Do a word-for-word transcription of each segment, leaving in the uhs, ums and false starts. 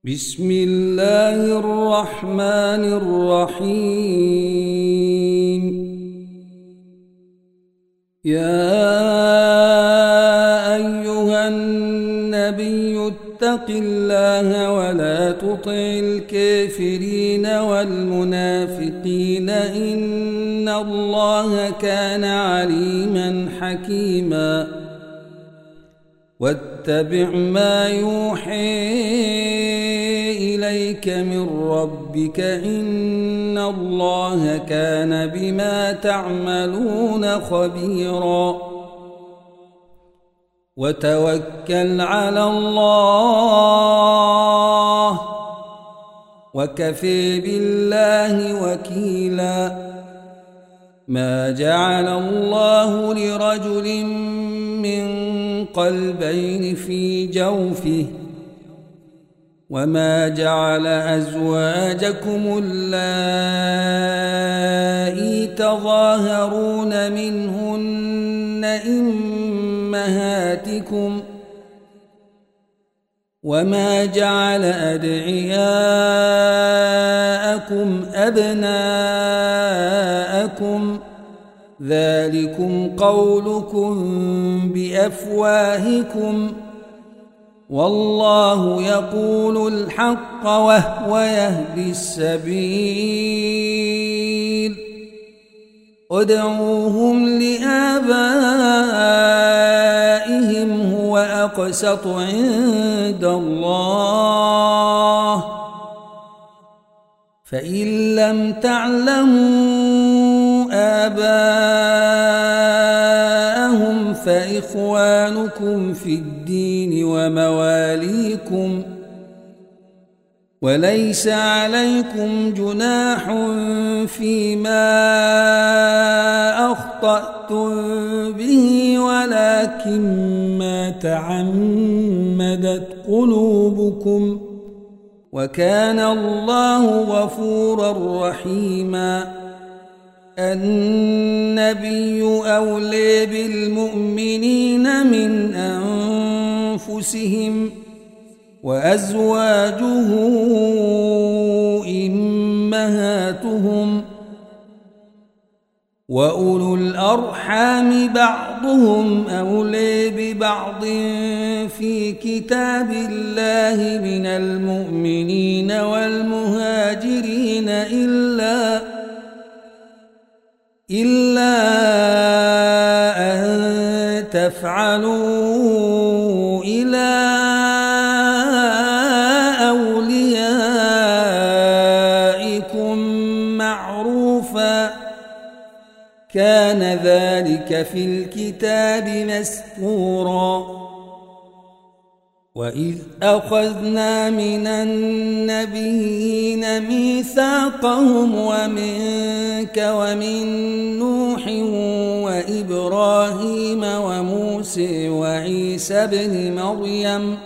بسم الله الرحمن الرحيم. يا أيها النبي اتق الله ولا تطع الكافرين والمنافقين إن الله كان عليما حكيما. واتبع ما يوحي إليك من ربك إن الله كان بما تعملون خبيرا. وتوكل على الله وكفى بالله وكيلا. ما جعل الله لرجل من قلبين في جوفه وما جعل أزواجكم اللائي تظاهرون منهن أمهاتكم وما جعل أدعياءكم أبناءكم ذلكم قولكم بأفواهكم والله يقول الحق وهو يهدي السبيل. ادعوهم لآبائهم هو أقسط عند الله فإن لم تعلموا آباءهم فإخوانكم في الدين ومواليكم وليس عليكم جناح فيما أخطأتم به ولكن ما تعمدت قلوبكم وكان الله غفورا رحيما. النبي أولى بالمؤمنين من أنفسهم وأزواجه أمهاتهم وأولو الأرحام بعضهم أولى ببعض في كتاب الله من المؤمنين والمهاجرين إلا إلا أن تفعلوا إلى أوليائكم معروفا كان ذلك في الكتاب مسطورا. وإذ أخذنا من النبيين ميثاقهم ومنك ومن نوح وإبراهيم وموسى وعيسى بن مريم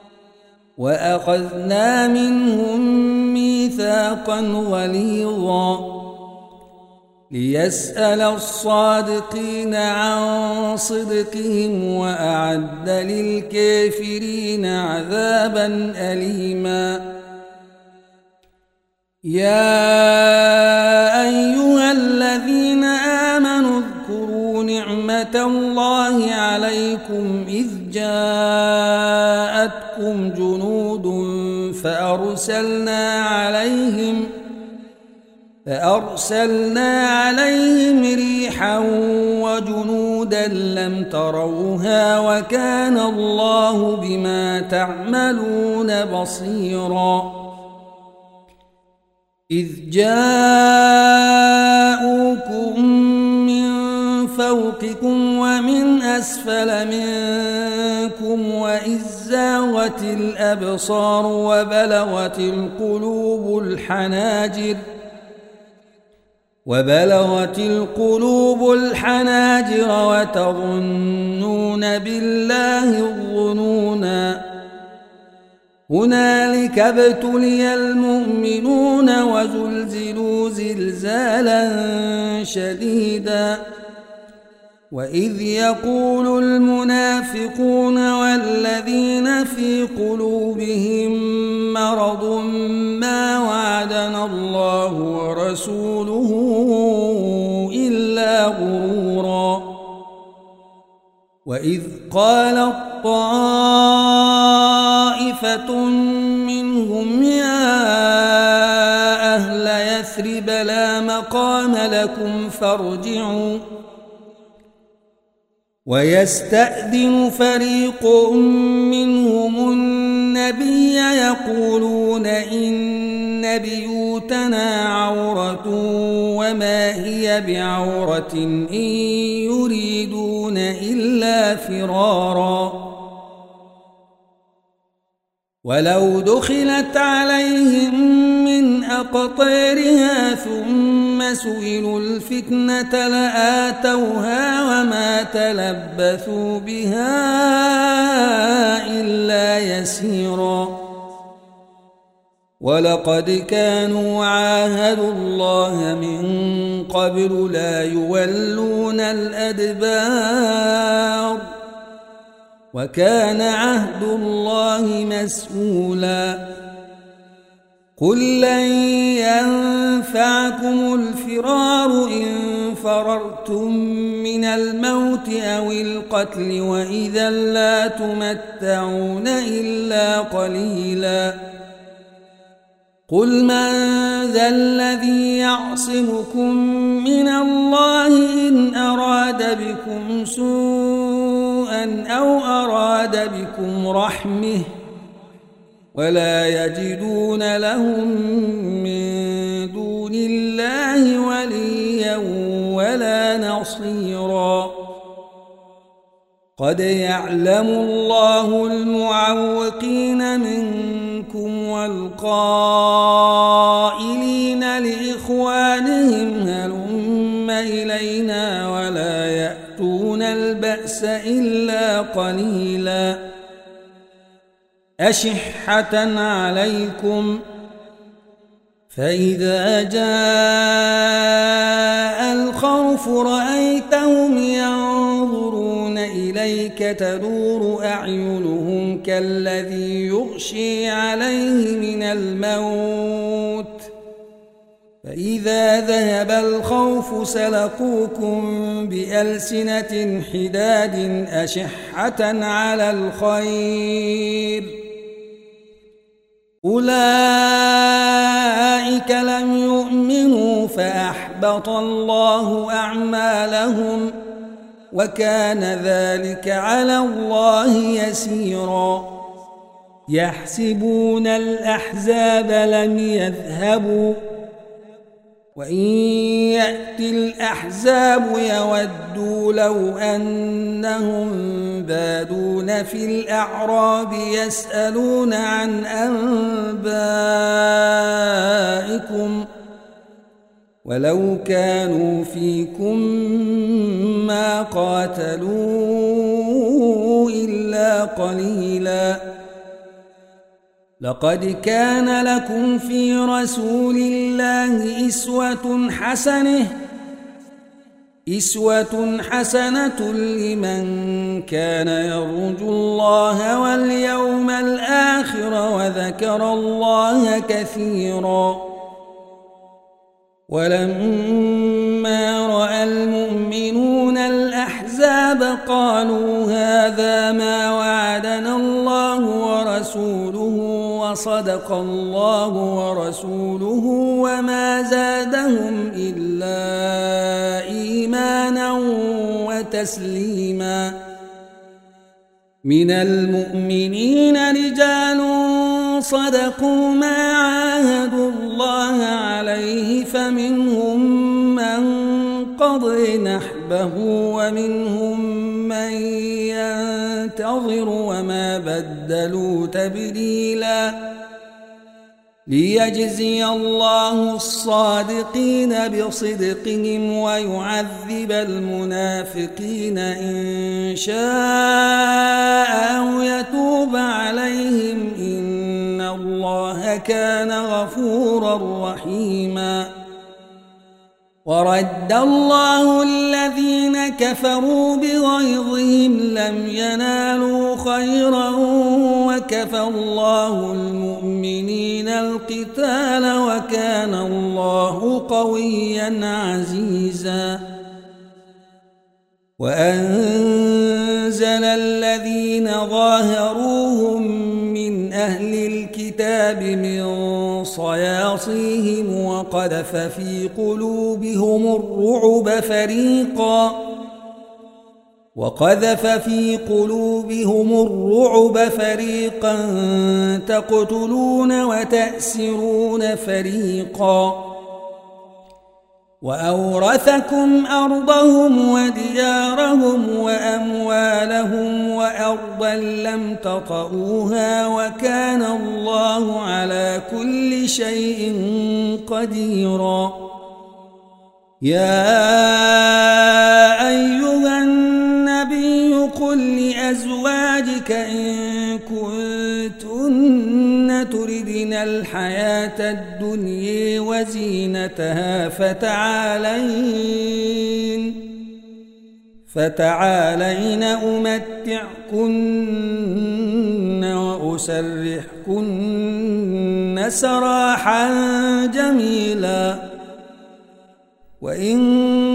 وأخذنا منهم ميثاقا غليظا ليسأل الصادقين عن صدقهم وأعد للكافرين عذابا أليما. يا أيها الذين آمنوا اذكروا نعمة الله عليكم إذ جاءتكم جنود فأرسلنا عليهم فأرسلنا عليهم ريحا وجنودا لم تروها وكان الله بما تعملون بصيرا. إذ جاءوكم من فوقكم ومن أسفل منكم وإذ زاغت الأبصار وبلغت القلوب الحناجر وبلغت القلوب الحناجر وتظنون بالله الظنونا. هنالك ابتلي المؤمنون وزلزلوا زلزالا شديدا وإذ يقول المنافقون والذين في قلوبهم مرض ما وعدنا الله ورسوله إلا غرورا وإذ قالت طائفة منهم يا أهل يثرب لا مقام لكم فارجعوا ويستأذن فريق منهم النبي يقولون إن بيوتنا عورة وما هي بعورة إن يريدون إلا فرارا ولو دخلت عليهم من أقطارها ثم سئلوا الفتنة لآتوها وما تلبثوا بها إلا يسيرا ولقد كانوا عاهدوا الله من قبل لا يولون الأدبار وكان عهد الله مسؤولا قل لن ينفعكم الفرار إن فررتم من الموت أو القتل وإذا لا تمتعون إلا قليلا قل من ذا الذي يعصمكم من الله إن أراد بكم سوءا أو أراد بكم رحمه ولا يجدون لهم من دون الله وليا ولا نصيرا قد يعلم الله المعوقين منكم والقائلين لإخوانهم هلم إلينا ولا يأتون البأس إلا قليلا أشحة عليكم فإذا جاء الخوف رأيتهم ينظرون إليك تدور أعينهم كالذي يغشي عليه من الموت فإذا ذهب الخوف سلقوكم بألسنة حداد أشحة على الخير أولئك لم يؤمنوا فأحبط الله أعمالهم وكان ذلك على الله يسيرا يحسبون الأحزاب لم يذهبوا وإن يأتي الأحزاب يودوا لو أنهم بادون في الأعراب يسألون عن أنبائكم ولو كانوا فيكم ما قاتلوا إلا قليلا لقد كان لكم في رسول الله إسوة حسنة إسوة حسنة لمن كان يرجو الله واليوم الآخر وذكر الله كثيرا ولما رأى المؤمنون الأحزاب قالوا هذا ما وعدنا الله ورسوله وصدق الله ورسوله وما زادهم إلا إيمانا وتسليما من المؤمنين رجال صدقوا ما عاهدوا الله عليه فمنهم من قضى نحبه ومنهم من ينتظر وما بدلوا تبديلا ليجزي الله الصادقين بصدقهم ويعذب المنافقين إن شاء أو يتوب عليهم إن الله كان غفورا رحيما ورد الله الذين كفروا بغيظهم لم ينالوا خيرا وكفى الله المؤمنين القتال وكان الله قويا عزيزا وأنزل الذين ظاهروهم من أهل الكتاب من صياصيهم وقذف في قلوبهم الرعب فريقا وقذف في قلوبهم الرعب فريقا تقتلون وتأسرون فريقا وأورثكم أرضهم وديارهم وأموالهم وأرضا لم تطئوها وكان الله على كل شيء قديرا يا أيها النبي قل لأزواجك إن كنتن تردن الحياة الدنيا وزينتها فتعالين فتعالين أمتعكن وأسرحكن سراحا جميلا وإن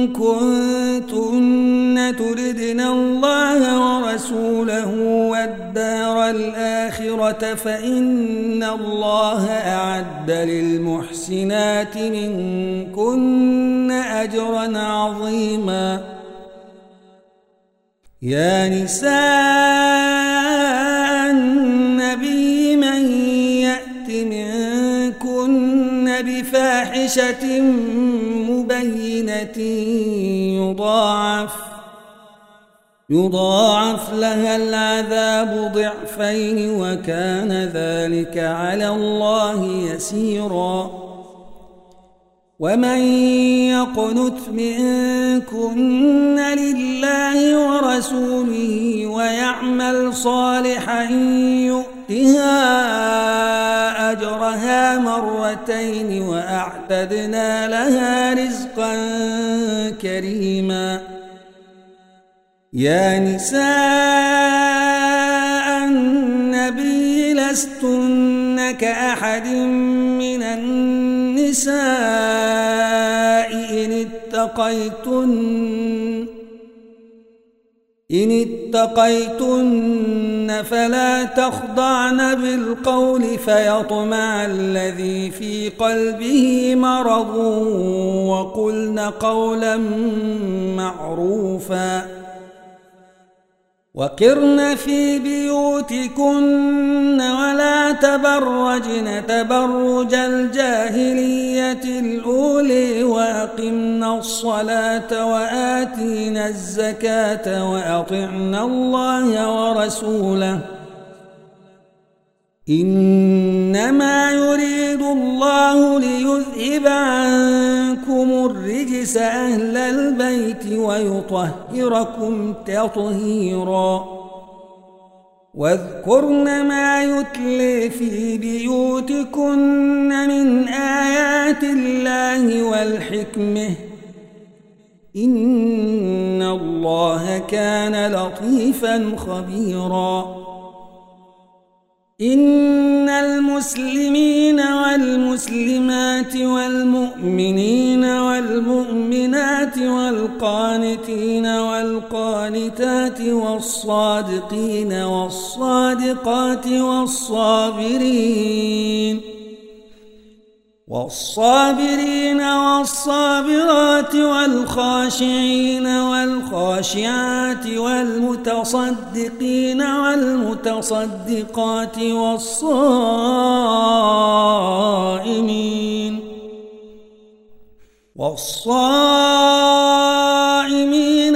كنتن تردن الله ورسوله والدار الآخرة فإن الله أعد للمحسنات منكن أجرا عظيما يا نساء النبي من يأت منكن بفاحشة مبينة يضاعف يضاعف لها العذاب ضعفين وكان ذلك على الله يسيرا ومن يقنت منكن لله ورسوله ويعمل صالحا يؤتها أجرها مرتين وأعتدنا لها رزقا كريما يا نساء النبي لستن كأحد من النساء إن اتقيتن إن اتقيتن فلا تخضعن بالقول فيطمع الذي في قلبه مرض وقلن قولا معروفا وقرن في بيوتكن ولا تبرجن تبرج الجاهلية الأولى وأقمنا الصلاة وآتينا الزكاة وأطعنا الله ورسوله إنما يريد الله ليذهب عنكم الرجس أهل البيت ويطهركم تطهيرا واذكرن ما يتلي في بيوتكن من آيات الله والحكمة إن الله كان لطيفا خبيرا إن المسلمين والمسلمات والمؤمنين والمؤمنات والقانتين والقانتات والصادقين والصادقات والصابرين والصابرين والصابرات والخاشعين والخاشعات والمتصدقين والمتصدقات والصائمين والصائمين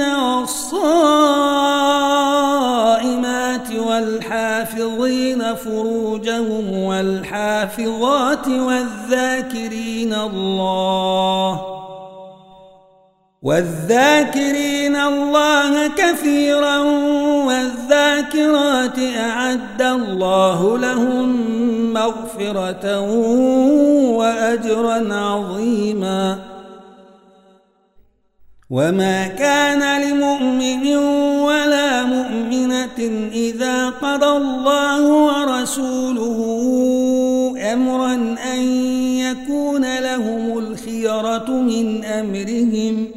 والصائمات والحافظين فروجهم والحافظات والذاكرين الله والذاكرين الله كثيرا والذاكرات أعد الله لهم مغفرة وأجرا عظيما وما كان لمؤمن ولا مؤمنة إذا قضى الله ورسوله أمرا أن يكون لهم الخيرة من أمرهم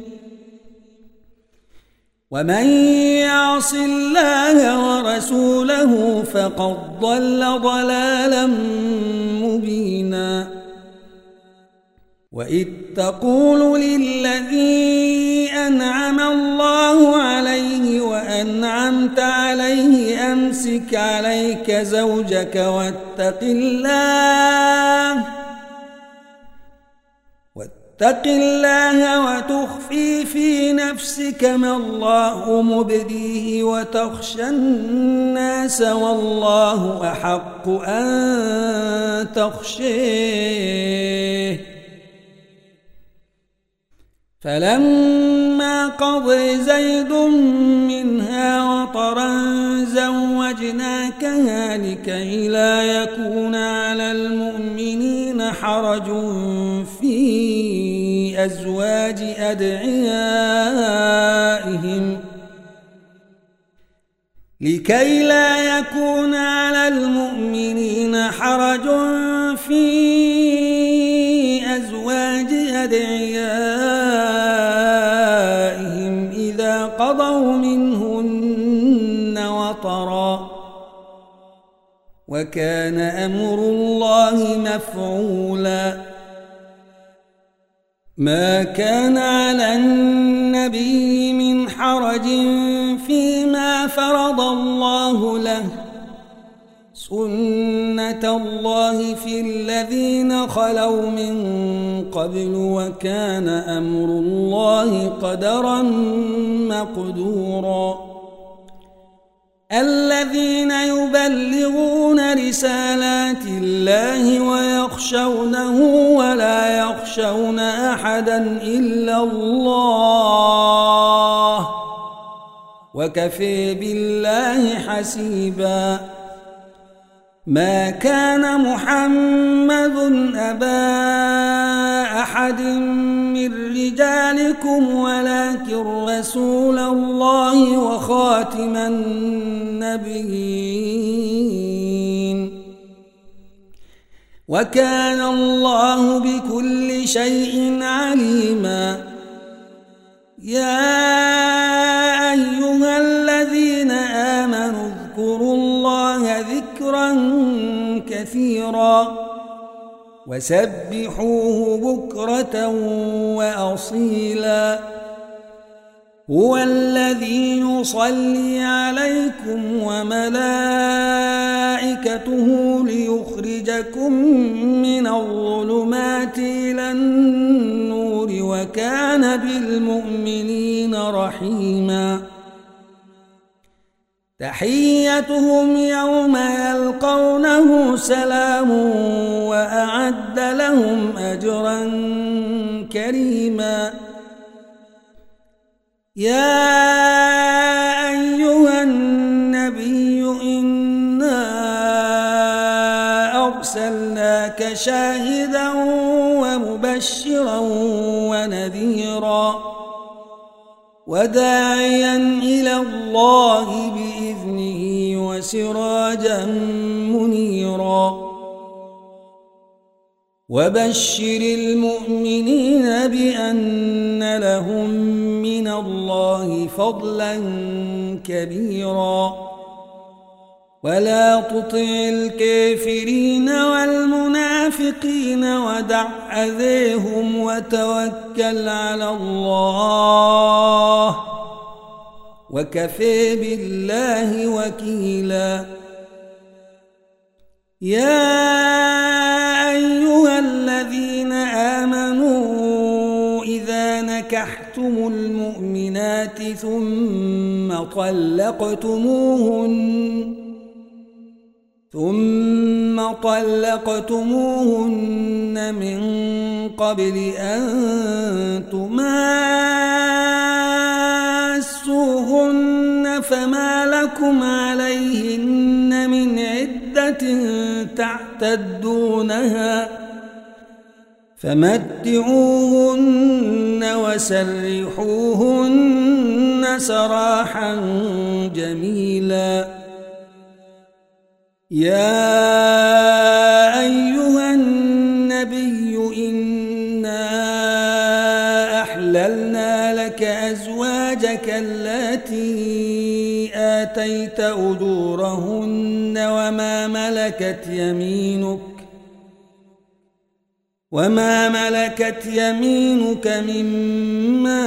ومن يعص الله ورسوله فقد ضل ضلالا مبينا وإذ تقول للذي أنعم الله عليه وأنعمت عليه أمسك عليك زوجك واتق الله واتق الله وتخفي في نفسك ما الله مبديه وتخشى الناس والله أحق أن تخشيه فلما قضى زيد منها وطرا زوجناكها لكي لا يكون على المؤمنين حرج في أزواج أدعيائهم لكي لا يكون على المؤمنين حرج في أزواج أدعيائهم إذا قضوا منهن وطرا وكان أمر الله مفعولا ما كان على النبي من حرج فيما فرض الله له سنة الله في الذين خلوا من قبل وكان أمر الله قدرا مقدورا الذين يبلغون رسالات الله ويخشونه ولا يخشون أحدا إلا الله وكفى بالله حسيبا ما كان محمد أبا أحد من رجالكم ولكن رسول الله وخاتم النبيين وكان الله بكل شيء عليما يا أيها الذين آمنوا اذكروا الله ذكرا كثيرا وسبحوه بكرة وأصيلا هو الذي يصلي عليكم وملائكته ليخرجكم من الظلمات إلى النور وكان بالمؤمنين رحيما تحيتهم يوم يلقونه سلام وأعد لهم أجرا كريما يا أيها النبي إنا أرسلناك شاهدا ومبشرا ونذيرا وداعيا إلى الله بإذنه وسراجا منيرا وبشر المؤمنين بأن لهم من الله فضلا كبيرا ولا تطع الكافرين والمنافقين ودع أذيهم وتوكل على الله وكفى بالله وكيلا يا أيها الذين آمنوا إذا نكحتم المؤمنات ثم طلقتموهن ثم طلقتموهن من قبل أن تماسوهن فما لكم عليهن من عدة تعتدونها فمتعوهن وسرحوهن سراحا جميلا. يا أيها النبي إنا أحللنا لك أزواجك التي آتيت أجورهن وما ملكت يمينك وما ملكت يمينك مما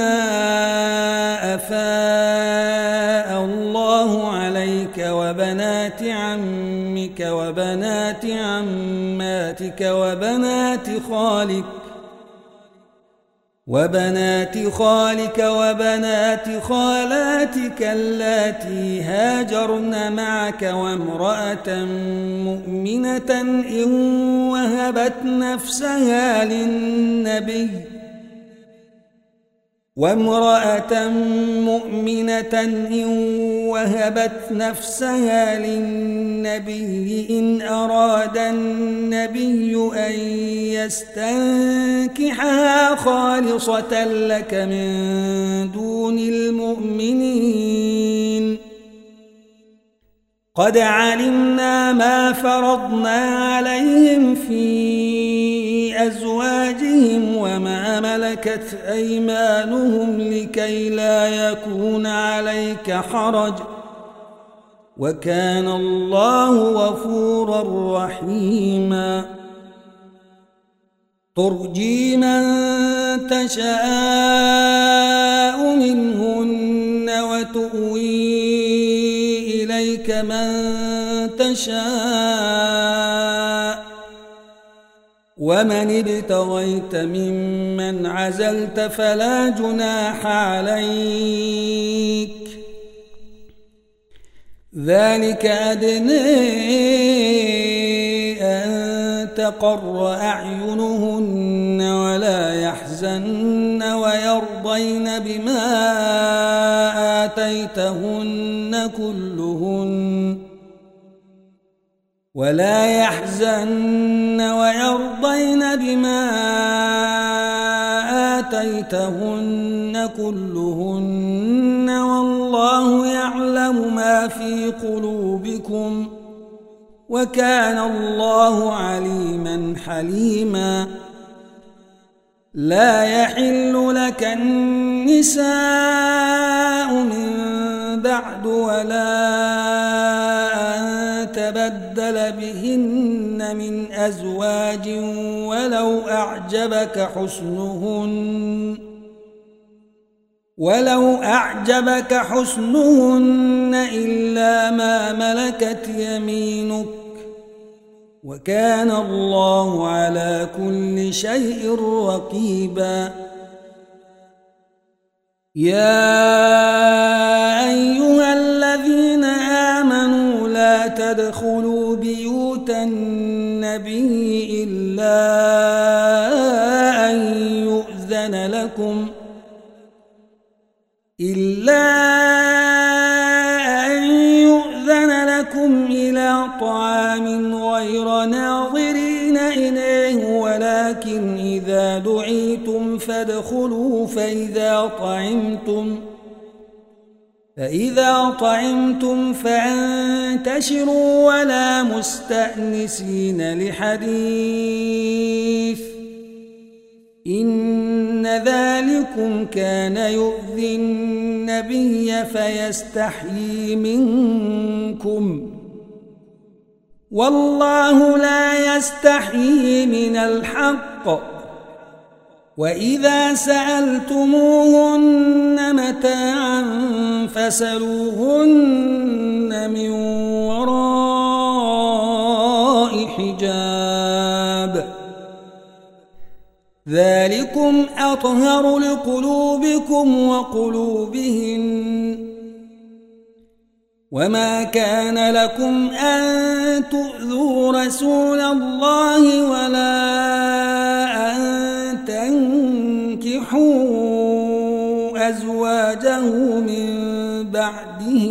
أفاء الله عليك وبنات عمك وبنات عماتك وبنات خالك وبنات خالك وبنات خالاتك اللاتي هاجرن معك وامرأة مؤمنة إن وهبت نفسها للنبي وامرأة مؤمنة إن وهبت نفسها للنبي إن أراد النبي أن يستنكحها خالصة لك من دون المؤمنين. قد علمنا ما فرضنا عليهم في أزواجهم وما ملكت أيمانهم لكي لا يكون عليك حرج وكان الله غفورا رحيما. ترجي من تشاء منهن وتؤوي إليك من تشاء ومن ابتغيت ممن عزلت فلا جناح عليك ذلك أدنى أن تقر أعينهن ولا يحزن ويرضين بما آتيتهن كلهن ولا يحزن ويرضين بما آتيتهن كلهن والله يعلم ما في قلوبكم وكان الله عليما حليما. لا يحل لك النساء من بعد ولا أن تبدل بهن من أزواج ولو أعجبك حسنهن ولو أعجبك حسنهن إلا ما ملكت يمينك وكان الله على كل شيء رقيبا. يا أيها الذين آمنوا لا تدخلوا بيوت النبي إلا أن يؤذن لكم إلا أن يؤذن لكم إلى طعام غير ناظرين إليه ولكن إذا دعيتم فادخلوا فإذا طعمتم فإذا طعمتم فانتشروا ولا مستأنسين لحديث إن ذلكم كان يؤذي النبي فيستحيي منكم والله لا يستحيي من الحق. وإذا سألتموهن متاعا فاسألوهن من وراء حجاب ذلكم أطهر لقلوبكم وقلوبهن. وما كان لكم أن تؤذوا رسول الله ولا أن تنكحوا أزواجه من بعده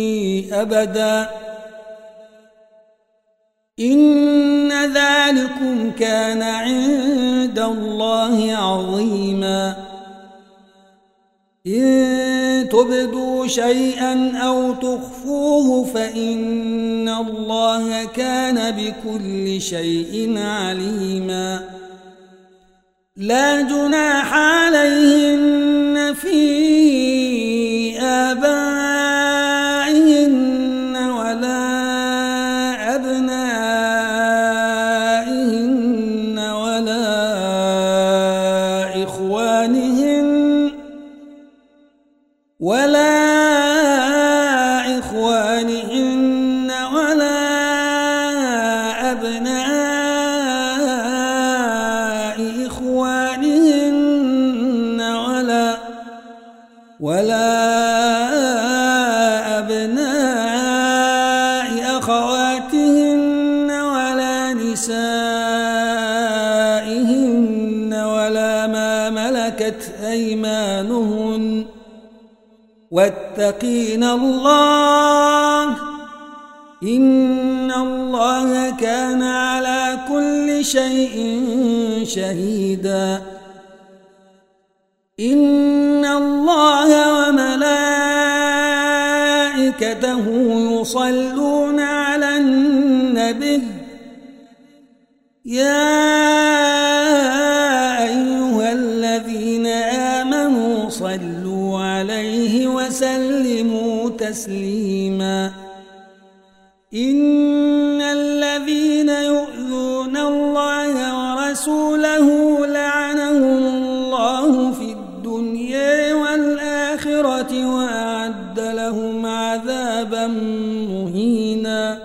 أبدا إن ذلكم كان عند الله عظيما إن تبدوا شيئا أو تخفوه فإن الله كان بكل شيء عليما لا جناح عليهن في آبائهن ولا أبنائهن ولا إخوانهن ولا إخوانهن ولا أبناء إخوانهن ولا ولا أبناء أخواتهن ولا نسائهن ولا ما ملكت أيمانهن واتقين الله إن الله كان على كل شيء شهيدا إن الله وملائكته يصلون على النبي يا أيها الذين آمنوا صلوا عليه وسلموا تسليما إن الذين يؤذون الله ورسوله لعنهم الله في الدنيا والآخرة وأعد لهم عذابا مهينا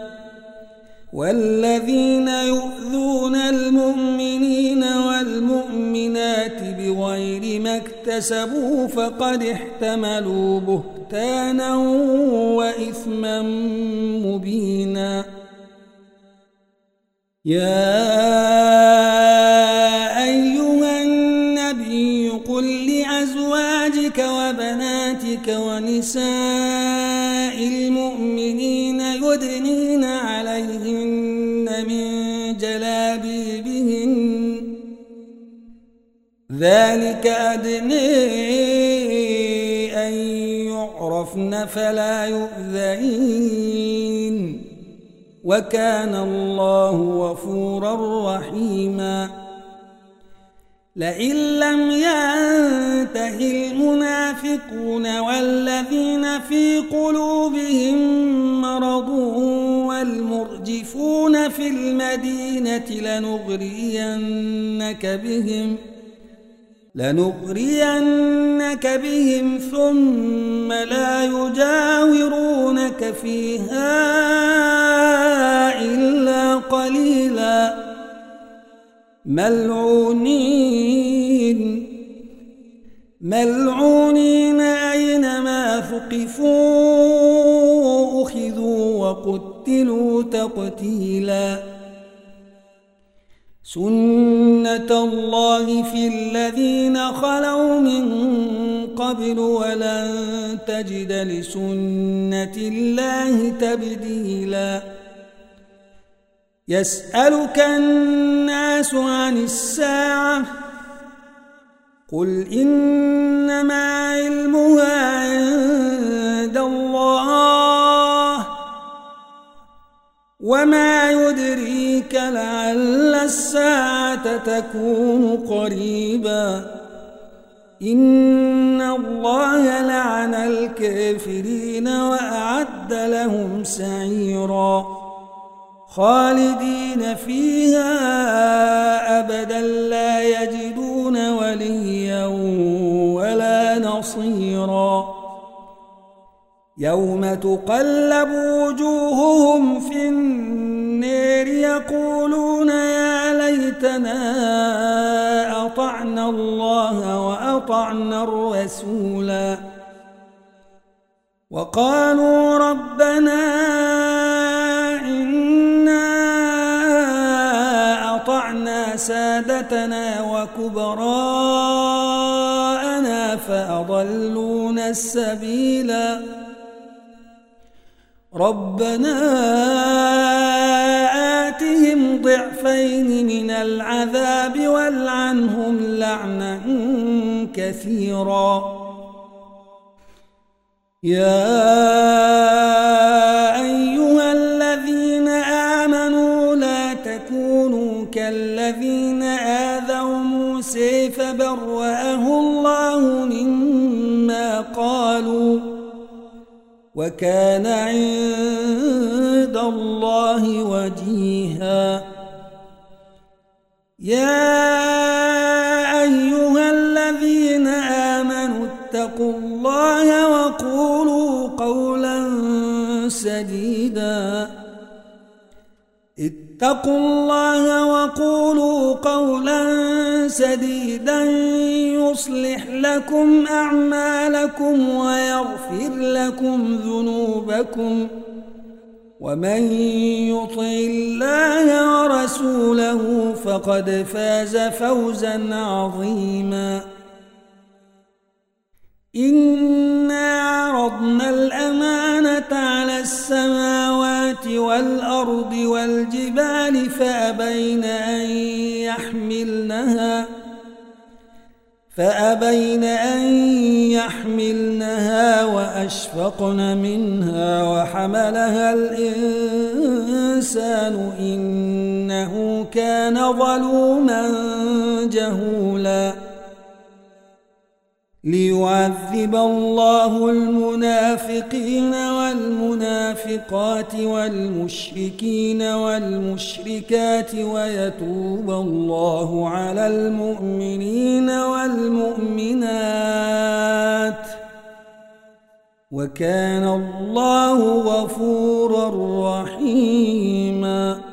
والذين يؤذون المؤمنين والمؤمنات بغير ما اكتسبوا فقد احتملوا بهتانا وإثما مبينا يا أيها النبي قل لأزواجك وبناتك ونساء المؤمنين يدنين عليهن من جلابيبهن ذلك أدنى أن يعرفن فلا يؤذين وكان الله غفورا رحيما لئن لم ينته المنافقون والذين في قلوبهم مرض والمرجفون في المدينة لنغرينك بهم لنغرينك بهم ثم لا يجاورونك فيها إلا قليلا ملعونين ملعونين أينما ثقفوا أخذوا وقتلوا تقتيلا سنة الله في الذين خلوا من قبل ولن تجد لسنة الله تبديلا يسألك الناس عن الساعة قل إنما علمها عند الله وما يدريك لعل الساعة تكون قريبا إن الله لعن الكافرين وأعد لهم سعيرا خالدين فيها أبدا لا يجدون وليا ولا نصيرا يوم تقلب وجوههم في النار يقولون يا ليتنا أطعنا الله وأطعنا الرسولا وقالوا ربنا أطعنا سادتنا وكبراءنا فأضلونا السبيلا ربنا آتهم ضعفين من العذاب والعنهم لعنا كثيرا. يا أيها الذين آمنوا لا تكونوا كالذين آذوا موسى فبرأه الله مما قالوا وكان عند الله وجيها. يا أيها الذين آمنوا اتقوا الله وقولوا قولا سديدا اتقوا الله وقولوا قولا سديدا يصلح لكم أعمالكم ويغفر لكم ذنوبكم ومن يطع الله ورسوله فقد فاز فوزا عظيما. إنا عرضنا الأمانة على السماوات والأرض والجبال فأبين أن يحملنها فأبين أن يحملنها وأشفقن منها وحملها الإنسان إنه كان ظلوما جهولا. ليعذب الله المنافقين والمنافقات والمشركين والمشركات ويتوب الله على المؤمنين والمؤمنات وكان الله غفورا رحيما.